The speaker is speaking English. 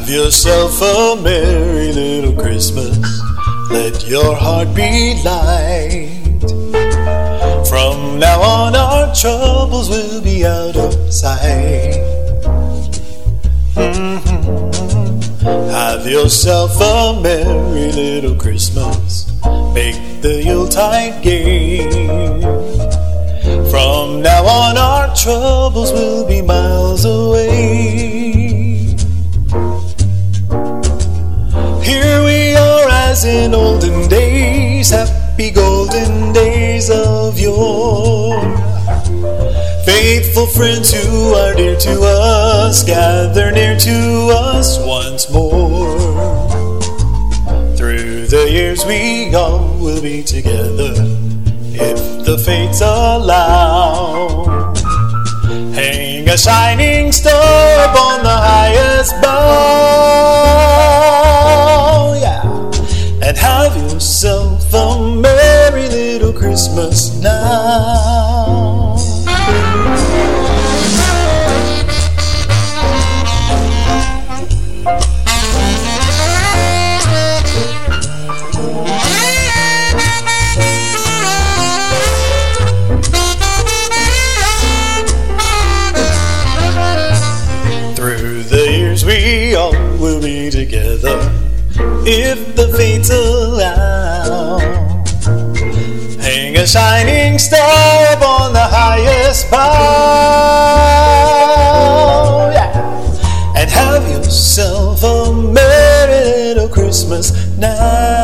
yourself a merry little Christmas. Let your heart be light. From now on our troubles will be out of sight. Have yourself a merry little Christmas. Make the Yuletide gay. From now on our troubles will be miles away. Here we are as in olden days, happy golden days of yore. Faithful friends who are dear to us, gather near to us once more. Through the years we all will be together, if the fates allow. Hang a shining star upon the highest bough, yeah, and have yourself a merry little Christmas now. Through the years we all will be together, if the fates allow. Hang a shining star upon the highest bough, yeah, and have yourself a merry little Christmas now.